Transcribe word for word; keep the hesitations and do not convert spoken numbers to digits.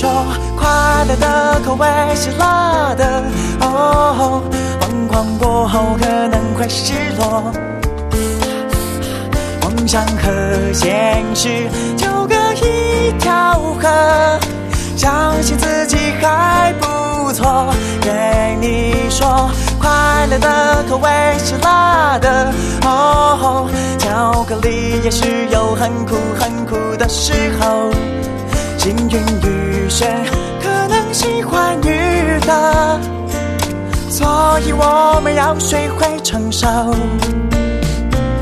说，快乐的口味是辣的，哦，疯狂过后可能会失落。梦想和现实就隔一条河，相信自己还不错。对你说，快乐的口味是辣的，哦，巧克力也是有很苦很苦的时候。幸运雨雪可能喜欢雨的，所以我们要学会承受。